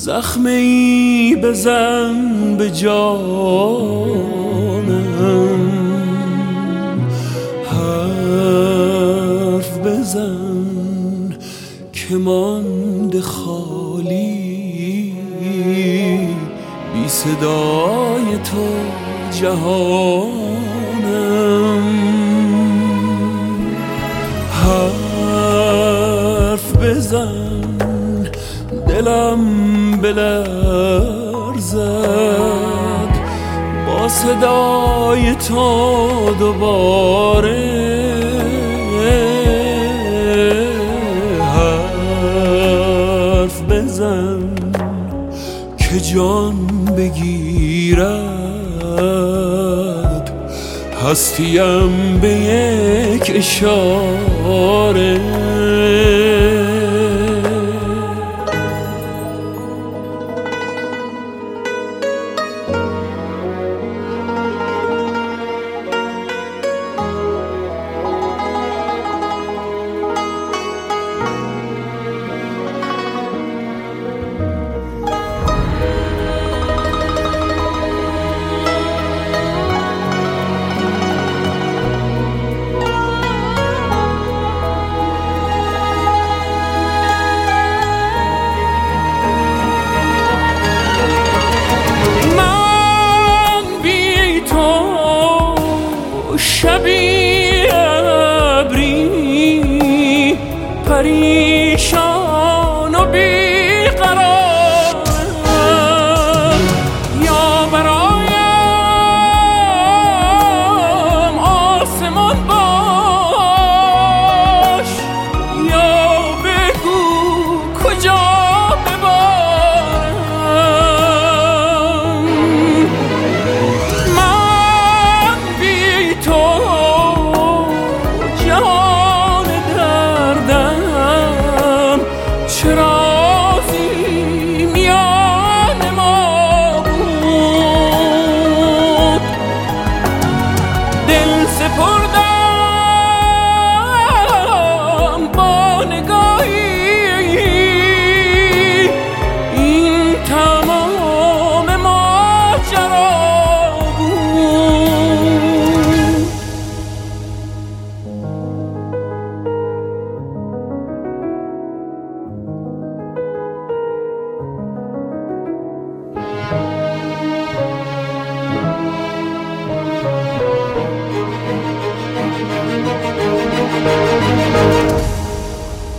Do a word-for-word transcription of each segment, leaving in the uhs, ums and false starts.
زخمی بزن به جانم، حرف بزن که مانده خالی، بی صدای تو جهانم. حرف بزن دلم بلرزد با صدای تو دوباره. حرف بزن که جان بگیرد هستیم به یک اشاره. شبی ابری پریشان و بیقرارم، یا برایم آسمان باش، یا بگو کجا ببارم. من بی تو جهان دردم، چرازی میان ما بود. دل سپردم با نگاهی، این تمام ماجرا بود.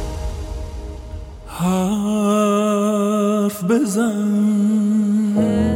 حرف بزن